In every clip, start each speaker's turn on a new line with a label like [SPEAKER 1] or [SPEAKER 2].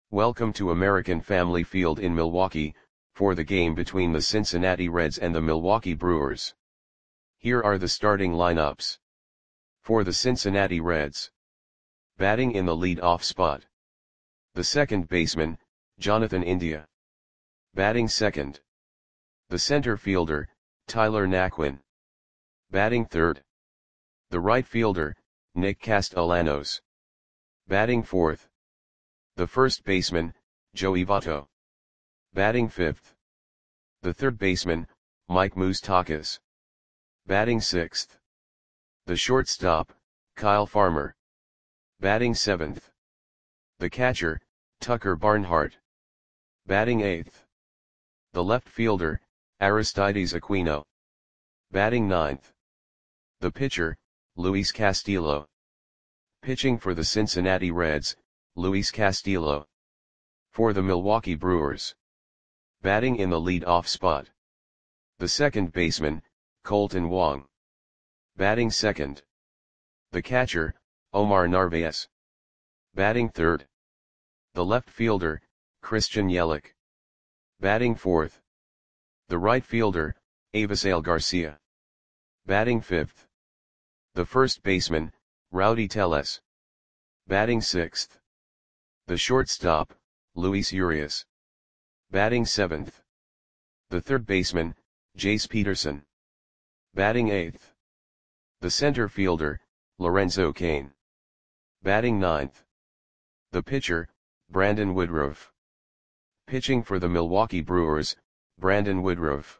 [SPEAKER 1] Welcome to American Family Field in Milwaukee, for the game between the Cincinnati Reds and the Milwaukee Brewers. Here are the starting lineups. For the Cincinnati Reds. Batting in the lead-off spot. The second baseman, Jonathan India. Batting second. The center fielder, Tyler Naquin. Batting third. The right fielder, Nick Castellanos. Batting fourth. The first baseman, Joey Votto. Batting fifth. The third baseman, Mike Moustakas. Batting sixth. The shortstop, Kyle Farmer. Batting seventh. The catcher, Tucker Barnhart. Batting eighth. The left fielder, Aristides Aquino. Batting ninth. The pitcher, Luis Castillo. Pitching for the Cincinnati Reds, Luis Castillo. For the Milwaukee Brewers. Batting in the lead-off spot. The second baseman, Kolten Wong. Batting second. The catcher, Omar Narvaez. Batting third. The left fielder, Christian Yelich. Batting fourth. The right fielder, Avisail Garcia. Batting fifth. The first baseman, Rowdy Tellez. Batting sixth. The shortstop, Luis Urias. Batting seventh. The third baseman, Jace Peterson. Batting eighth. The center fielder, Lorenzo Cain. Batting ninth. The pitcher, Brandon Woodruff. Pitching for the Milwaukee Brewers, Brandon Woodruff.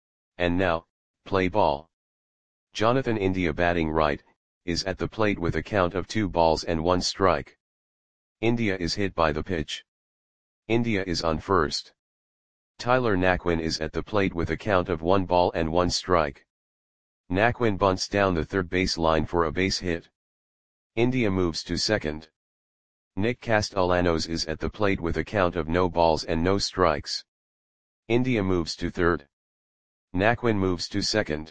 [SPEAKER 1] And now, play ball. Jonathan India batting right, is at the plate with a count of 2 balls and 1 strike. India is hit by the pitch. India is on first. Tyler Naquin is at the plate with a count of 1 ball and 1 strike. Naquin bunts down the third base line for a base hit. India moves to second. Nick Castellanos is at the plate with a count of no balls and no strikes. India moves to third. Naquin moves to second.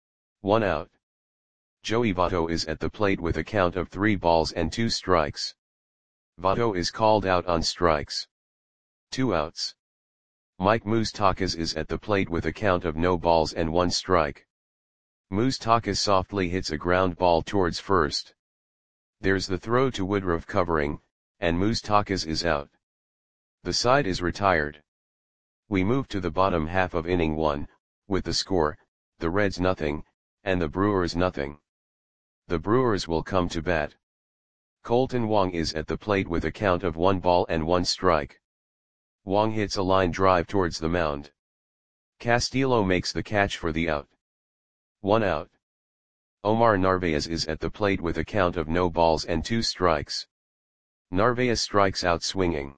[SPEAKER 1] 1 out. Joey Votto is at the plate with a count of 3 balls and 2 strikes. Votto is called out on strikes. 2 outs. Mike Moustakas is at the plate with a count of no balls and 1 strike. Moustakas softly hits a ground ball towards first. There's the throw to Woodruff covering, and Moustakas is out. The side is retired. We move to the bottom half of inning 1, with the score, the Reds nothing, and the Brewers nothing. The Brewers will come to bat. Kolten Wong is at the plate with a count of 1 ball and 1 strike. Wong hits a line drive towards the mound. Castillo makes the catch for the out. 1 out. Omar Narvaez is at the plate with a count of no balls and 2 strikes. Narvaez strikes out swinging.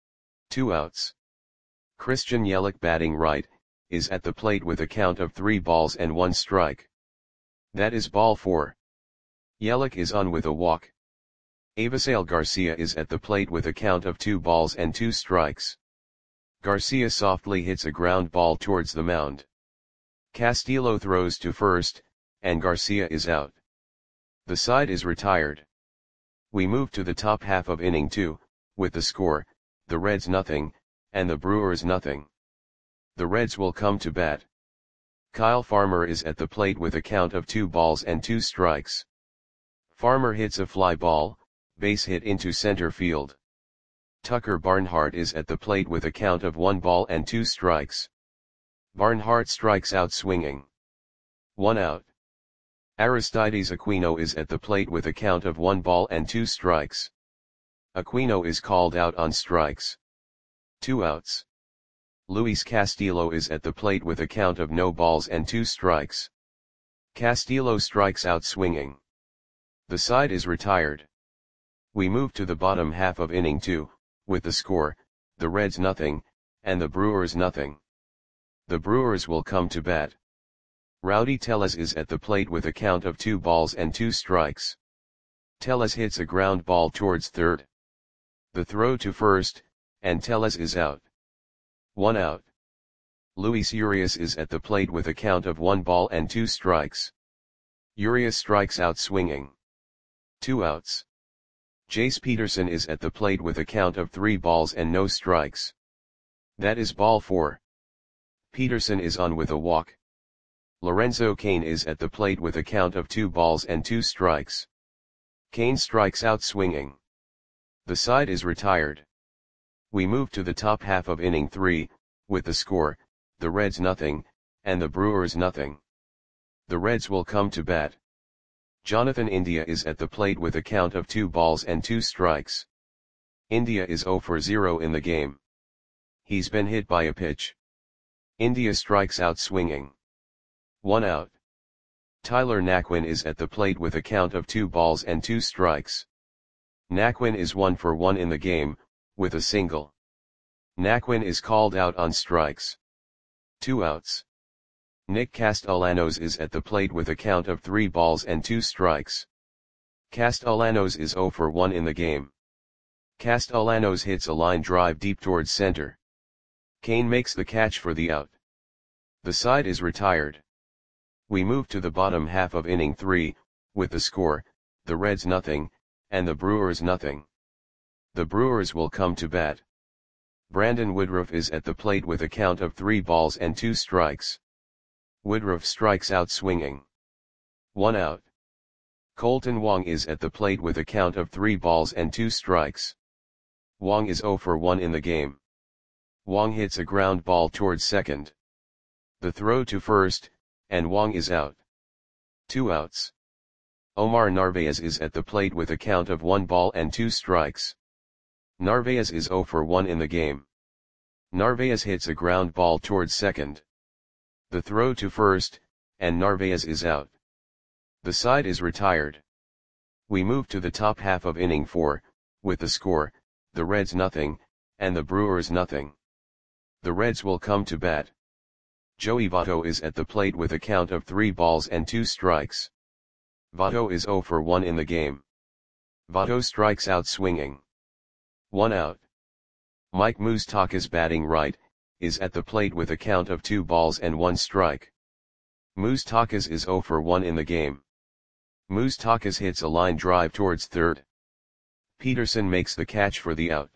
[SPEAKER 1] 2 outs. Christian Yelich batting right, is at the plate with a count of 3 balls and 1 strike. That is ball 4. Yelich is on with a walk. Avisail Garcia is at the plate with a count of 2 balls and 2 strikes. Garcia softly hits a ground ball towards the mound. Castillo throws to first, and Garcia is out. The side is retired. We move to the top half of inning 2, with the score, the Reds nothing, and the Brewers nothing. The Reds will come to bat. Kyle Farmer is at the plate with a count of 2 balls and 2 strikes. Farmer hits a fly ball, base hit into center field. Tucker Barnhart is at the plate with a count of 1 ball and 2 strikes. Barnhart strikes out swinging. 1 out. Aristides Aquino is at the plate with a count of 1 ball and 2 strikes. Aquino is called out on strikes. 2 outs. Luis Castillo is at the plate with a count of no balls and 2 strikes. Castillo strikes out swinging. The side is retired. We move to the bottom half of inning 2, with the score, the Reds nothing, and the Brewers nothing. The Brewers will come to bat. Rowdy Tellez is at the plate with a count of 2 balls and 2 strikes. Tellez hits a ground ball towards third. The throw to first, and Tellez is out. 1 out. Luis Urias is at the plate with a count of 1 ball and 2 strikes. Urias strikes out swinging. 2 outs. Jace Peterson is at the plate with a count of 3 balls and no strikes. That is ball 4. Peterson is on with a walk. Lorenzo Cain is at the plate with a count of 2 balls and 2 strikes. Cain strikes out swinging. The side is retired. We move to the top half of inning 3, with the score, the Reds nothing, and the Brewers nothing. The Reds will come to bat. Jonathan India is at the plate with a count of 2 balls and 2 strikes. India is 0 for 0 in the game. He's been hit by a pitch. India strikes out swinging. 1 out. Tyler Naquin is at the plate with a count of 2 balls and 2 strikes. Naquin is 1 for 1 in the game, with a single. Naquin is called out on strikes. 2 outs. Nick Castellanos is at the plate with a count of 3 balls and 2 strikes. Castellanos is 0 for 1 in the game. Castellanos hits a line drive deep towards center. Cain makes the catch for the out. The side is retired. We move to the bottom half of inning 3, with the score, the Reds nothing, and the Brewers nothing. The Brewers will come to bat. Brandon Woodruff is at the plate with a count of 3 balls and 2 strikes. Woodruff strikes out swinging. 1 out. Colton Wong is at the plate with a count of 3 balls and 2 strikes. Wong is 0 for 1 in the game. Wong hits a ground ball towards second. The throw to first, and Wong is out. 2 outs. Omar Narvaez is at the plate with a count of 1 ball and 2 strikes. Narvaez is 0 for 1 in the game. Narvaez hits a ground ball towards second. The throw to first, and Narvaez is out. The side is retired. We move to the top half of inning 4, with the score, the Reds nothing, and the Brewers nothing. The Reds will come to bat. Joey Votto is at the plate with a count of 3 balls and 2 strikes. Votto is 0 for 1 in the game. Votto strikes out swinging. 1 out. Mike Moustakas batting right, is at the plate with a count of 2 balls and 1 strike. Moustakas is 0 for 1 in the game. Moustakas hits a line drive towards third. Peterson makes the catch for the out.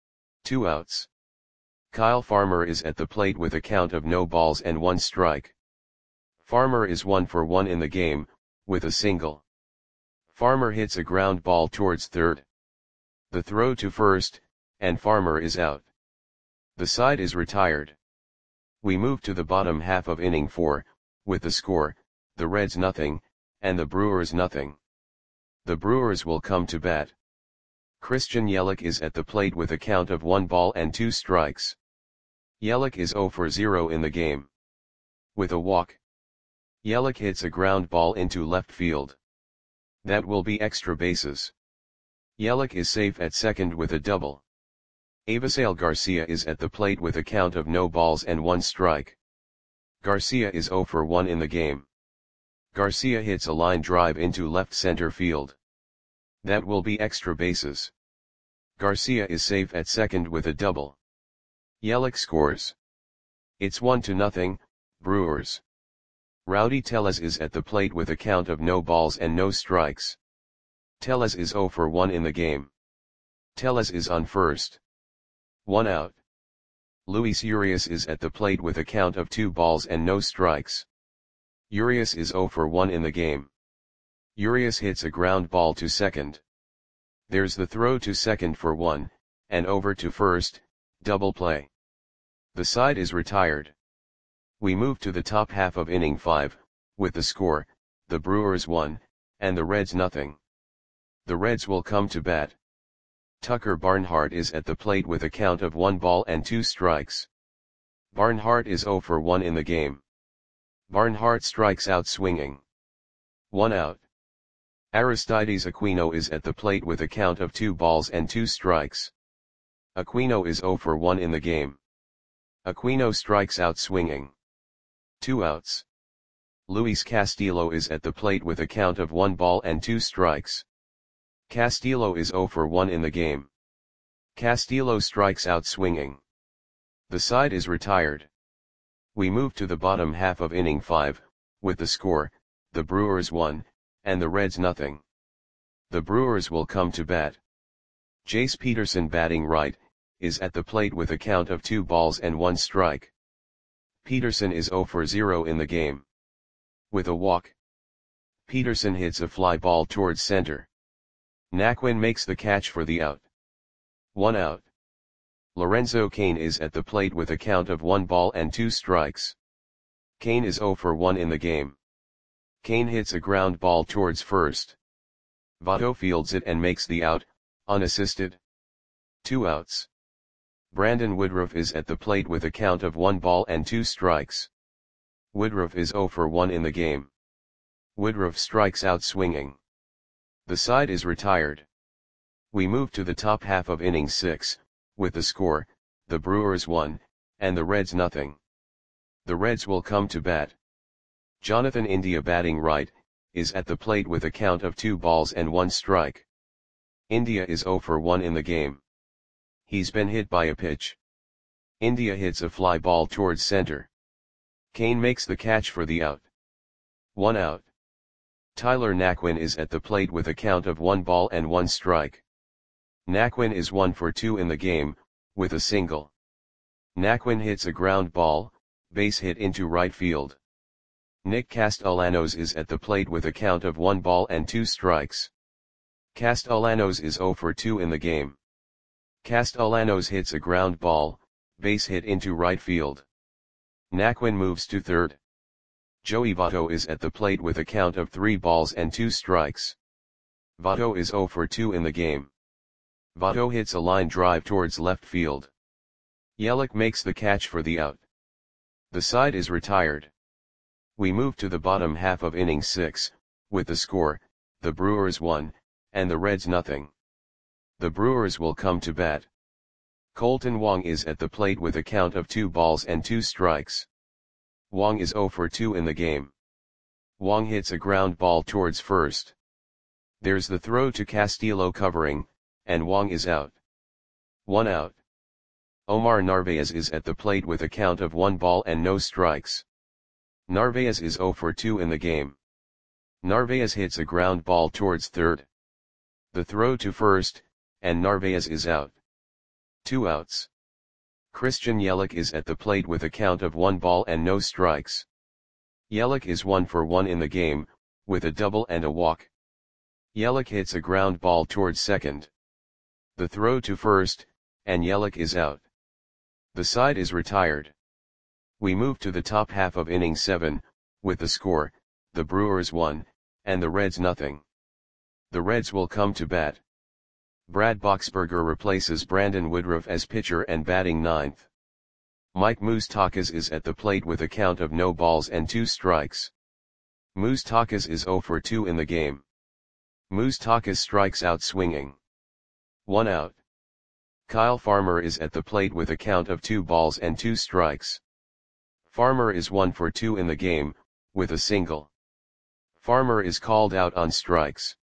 [SPEAKER 1] 2 outs. Kyle Farmer is at the plate with a count of no balls and 1 strike. Farmer is 1 for 1 in the game, with a single. Farmer hits a ground ball towards third. The throw to first, and Farmer is out. The side is retired. We move to the bottom half of inning 4, with the score, the Reds nothing, and the Brewers nothing. The Brewers will come to bat. Christian Yelich is at the plate with a count of 1 ball and 2 strikes. Yelich is 0 for 0 in the game. With a walk. Yelich hits a ground ball into left field. That will be extra bases. Yelich is safe at second with a double. Avisail Garcia is at the plate with a count of no balls and 1 strike. Garcia is 0 for 1 in the game. Garcia hits a line drive into left center field. That will be extra bases. Garcia is safe at second with a double. Yelich scores. It's 1-0, Brewers. Rowdy Tellez is at the plate with a count of no balls and no strikes. Tellez is 0 for 1 in the game. Tellez is on first. 1 out. Luis Urias is at the plate with a count of 2 balls and no strikes. Urias is 0 for 1 in the game. Urias hits a ground ball to second. There's the throw to second for 1, and over to first, double play. The side is retired. We move to the top half of inning 5, with the score, the Brewers 1, and the Reds nothing. The Reds will come to bat. Tucker Barnhart is at the plate with a count of 1 ball and 2 strikes. Barnhart is 0 for 1 in the game. Barnhart strikes out swinging. 1 out. Aristides Aquino is at the plate with a count of 2 balls and 2 strikes. Aquino is 0 for 1 in the game. Aquino strikes out swinging. 2 outs. Luis Castillo is at the plate with a count of 1 ball and 2 strikes. Castillo is 0 for 1 in the game. Castillo strikes out swinging. The side is retired. We move to the bottom half of inning 5, with the score, the Brewers 1, and the Reds nothing. The Brewers will come to bat. Jace Peterson batting right, is at the plate with a count of 2 balls and 1 strike. Peterson is 0 for 0 in the game. With a walk, Peterson hits a fly ball towards center. Naquin makes the catch for the out. 1 out. Lorenzo Cain is at the plate with a count of 1 ball and 2 strikes. Cain is 0 for 1 in the game. Cain hits a ground ball towards first. Votto fields it and makes the out, unassisted. 2 outs. Brandon Woodruff is at the plate with a count of 1 ball and 2 strikes. Woodruff is 0 for 1 in the game. Woodruff strikes out swinging. The side is retired. We move to the top half of inning 6, with the score, the Brewers 1, and the Reds nothing. The Reds will come to bat. Jonathan India batting right, is at the plate with a count of 2 balls and 1 strike. India is 0 for 1 in the game. He's been hit by a pitch. India hits a fly ball towards center. Cain makes the catch for the out. 1 out. Tyler Naquin is at the plate with a count of 1 ball and 1 strike. Naquin is 1 for 2 in the game, with a single. Naquin hits a ground ball, base hit into right field. Nick Castellanos is at the plate with a count of 1 ball and 2 strikes. Castellanos is 0 for 2 in the game. Castellanos hits a ground ball, base hit into right field. Naquin moves to third. Joey Votto is at the plate with a count of 3 balls and 2 strikes. Votto is 0 for 2 in the game. Votto hits a line drive towards left field. Yelich makes the catch for the out. The side is retired. We move to the bottom half of inning 6, with the score, the Brewers 1, and the Reds nothing. The Brewers will come to bat. Colton Wong is at the plate with a count of 2 balls and 2 strikes. Wong is 0 for 2 in the game. Wong hits a ground ball towards first. There's the throw to Castillo covering, and Wong is out. 1 out. Omar Narvaez is at the plate with a count of 1 ball and no strikes. Narvaez is 0 for 2 in the game. Narvaez hits a ground ball towards third. The throw to first, and Narvaez is out. 2 outs. Christian Yelich is at the plate with a count of 1 ball and no strikes. Yelich is 1 for 1 in the game, with a double and a walk. Yelich hits a ground ball towards second. The throw to first, and Yelich is out. The side is retired. We move to the top half of inning 7, with the score, the Brewers 1, and the Reds nothing. The Reds will come to bat. Brad Boxberger replaces Brandon Woodruff as pitcher and batting ninth. Mike Moustakas is at the plate with a count of no balls and 2 strikes. Moustakas is 0 for 2 in the game. Moustakas strikes out swinging. 1 out. Kyle Farmer is at the plate with a count of 2 balls and 2 strikes. Farmer is 1 for 2 in the game, with a single. Farmer is called out on strikes.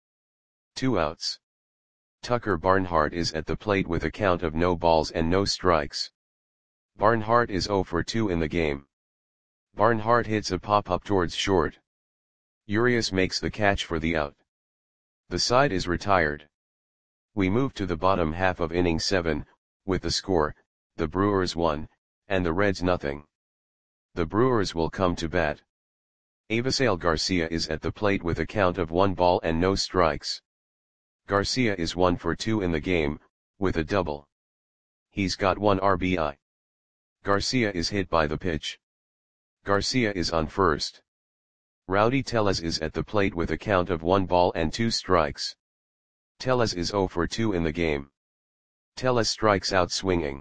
[SPEAKER 1] 2 outs. Tucker Barnhart is at the plate with a count of no balls and no strikes. Barnhart is 0 for 2 in the game. Barnhart hits a pop-up towards short. Urias makes the catch for the out. The side is retired. We move to the bottom half of inning 7, with the score, the Brewers 1, and the Reds nothing. The Brewers will come to bat. Avisail Garcia is at the plate with a count of 1 ball and no strikes. Garcia is 1 for 2 in the game, with a double. He's got 1 RBI. Garcia is hit by the pitch. Garcia is on first. Rowdy Tellez is at the plate with a count of 1 ball and 2 strikes. Tellez is 0 for 2 in the game. Tellez strikes out swinging.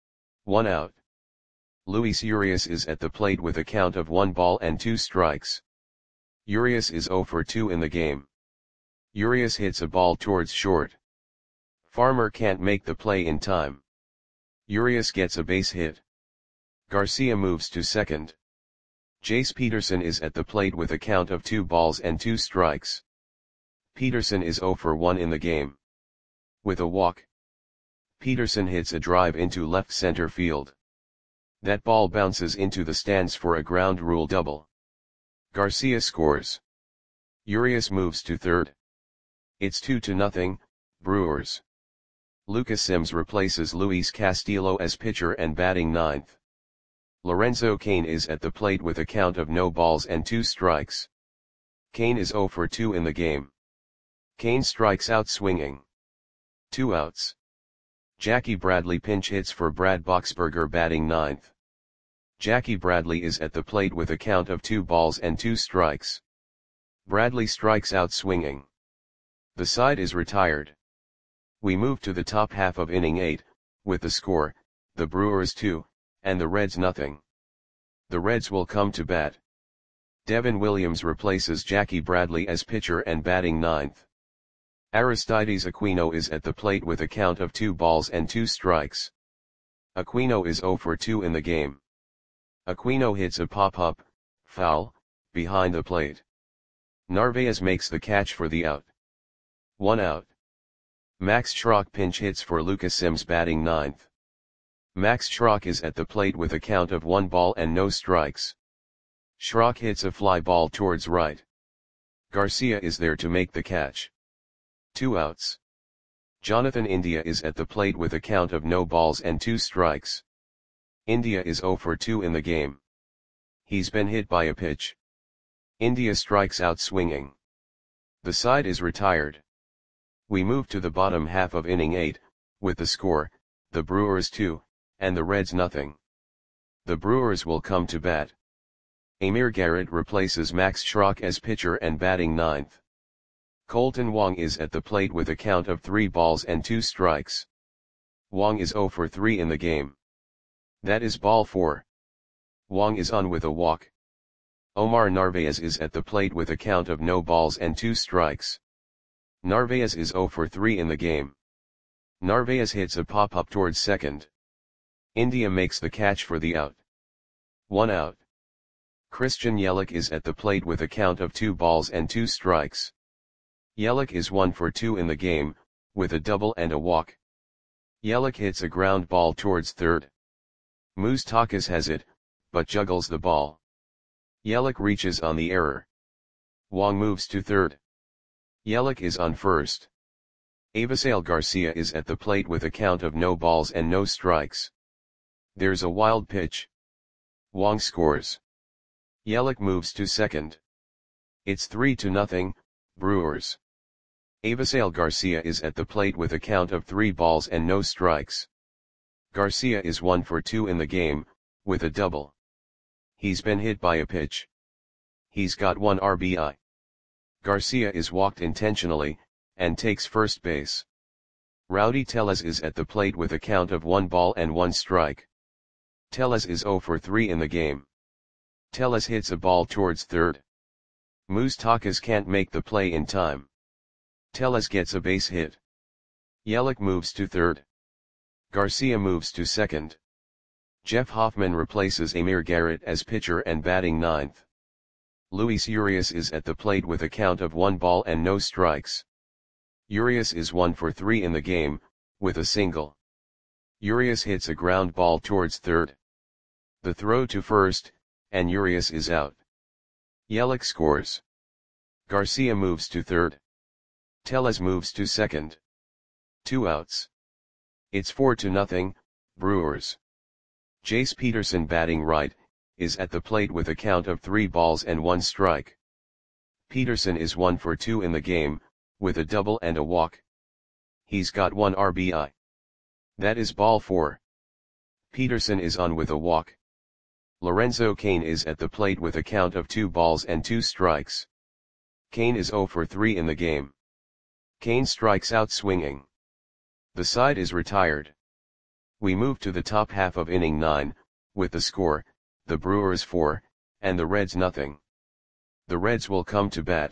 [SPEAKER 1] 1 out. Luis Urias is at the plate with a count of 1 ball and 2 strikes. Urias is 0 for 2 in the game. Urias hits a ball towards short. Farmer can't make the play in time. Urias gets a base hit. Garcia moves to second. Jace Peterson is at the plate with a count of 2 balls and 2 strikes. Peterson is 0 for 1 in the game. With a walk, Peterson hits a drive into left center field. That ball bounces into the stands for a ground rule double. Garcia scores. Urias moves to third. It's 2-0, Brewers. Lucas Sims replaces Luis Castillo as pitcher and batting ninth. Lorenzo Cain is at the plate with a count of no balls and 2 strikes. Cain is 0 for 2 in the game. Cain strikes out swinging. 2 outs. Jackie Bradley pinch hits for Brad Boxberger batting ninth. Jackie Bradley is at the plate with a count of 2 balls and 2 strikes. Bradley strikes out swinging. The side is retired. We move to the top half of inning 8, with the score, the Brewers 2, and the Reds nothing. The Reds will come to bat. Devin Williams replaces Jackie Bradley as pitcher and batting ninth. Aristides Aquino is at the plate with a count of 2 balls and 2 strikes. Aquino is 0 for 2 in the game. Aquino hits a pop-up, foul, behind the plate. Narvaez makes the catch for the out. 1 out. Max Schrock pinch hits for Lucas Sims batting ninth. Max Schrock is at the plate with a count of 1 ball and no strikes. Schrock hits a fly ball towards right. Garcia is there to make the catch. 2 outs. Jonathan India is at the plate with a count of no balls and 2 strikes. India is 0 for 2 in the game. He's been hit by a pitch. India strikes out swinging. The side is retired. We move to the bottom half of inning 8, with the score, the Brewers 2, and the Reds nothing. The Brewers will come to bat. Amir Garrett replaces Max Schrock as pitcher and batting ninth. Colton Wong is at the plate with a count of 3 balls and 2 strikes. Wong is 0 for 3 in the game. That is ball 4. Wong is on with a walk. Omar Narvaez is at the plate with a count of no balls and 2 strikes. Narvaez is 0 for 3 in the game. Narvaez hits a pop-up towards second. India makes the catch for the out. 1 out. Christian Yelich is at the plate with a count of 2 balls and 2 strikes. Yelich is 1 for 2 in the game, with a double and a walk. Yelich hits a ground ball towards third. Moustakas has it, but juggles the ball. Yelich reaches on the error. Wong moves to third. Yelich is on first. Avisail Garcia is at the plate with a count of no balls and no strikes. There's a wild pitch. Wong scores. Yelich moves to second. It's 3-0, Brewers. Avisail Garcia is at the plate with a count of 3 balls and no strikes. Garcia is 1 for 2 in the game, with a double. He's been hit by a pitch. He's got 1 RBI. Garcia is walked intentionally, and takes first base. Rowdy Tellez is at the plate with a count of 1 ball and 1 strike. Tellez is 0 for 3 in the game. Tellez hits a ball towards third. Moustakas can't make the play in time. Tellez gets a base hit. Yelich moves to third. Garcia moves to second. Jeff Hoffman replaces Amir Garrett as pitcher and batting ninth. Luis Urias is at the plate with a count of 1 ball and no strikes. Urias is 1 for 3 in the game, with a single. Urias hits a ground ball towards third. The throw to first, and Urias is out. Yelich scores. Garcia moves to third. Tellez moves to second. 2 outs. It's 4-0, Brewers. Jace Peterson batting right, is at the plate with a count of 3 balls and 1 strike. Peterson is 1 for 2 in the game, with a double and a walk. He's got 1 RBI. That is ball 4. Peterson is on with a walk. Lorenzo Cain is at the plate with a count of 2 balls and 2 strikes. Cain is 0 for 3 in the game. Cain strikes out swinging. The side is retired. We move to the top half of inning 9, with the score, the Brewers 4, and the Reds nothing. The Reds will come to bat.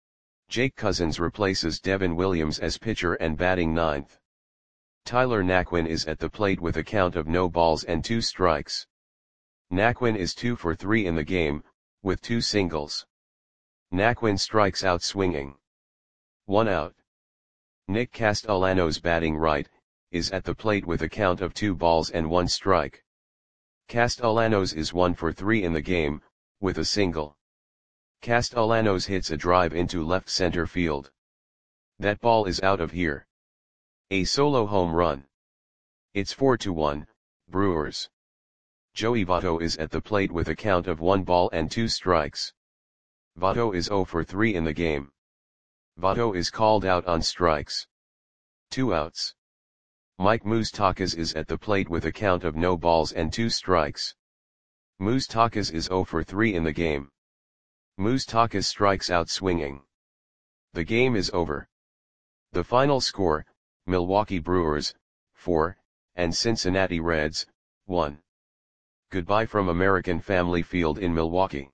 [SPEAKER 1] Jake Cousins replaces Devin Williams as pitcher and batting ninth. Tyler Naquin is at the plate with a count of no balls and 2 strikes. Naquin is 2 for 3 in the game, with 2 singles. Naquin strikes out swinging. 1 out. Nick Castellanos batting right, is at the plate with a count of 2 balls and 1 strike. Castellanos is 1 for 3 in the game, with a single. Castellanos hits a drive into left center field. That ball is out of here. A solo home run. It's 4-1, Brewers. Joey Votto is at the plate with a count of 1 ball and 2 strikes. Votto is 0 for 3 in the game. Votto is called out on strikes. 2 outs. Mike Moustakas is at the plate with a count of no balls and 2 strikes. Moustakas is 0 for 3 in the game. Moustakas strikes out swinging. The game is over. The final score, Milwaukee Brewers, 4, and Cincinnati Reds, 1. Goodbye from American Family Field in Milwaukee.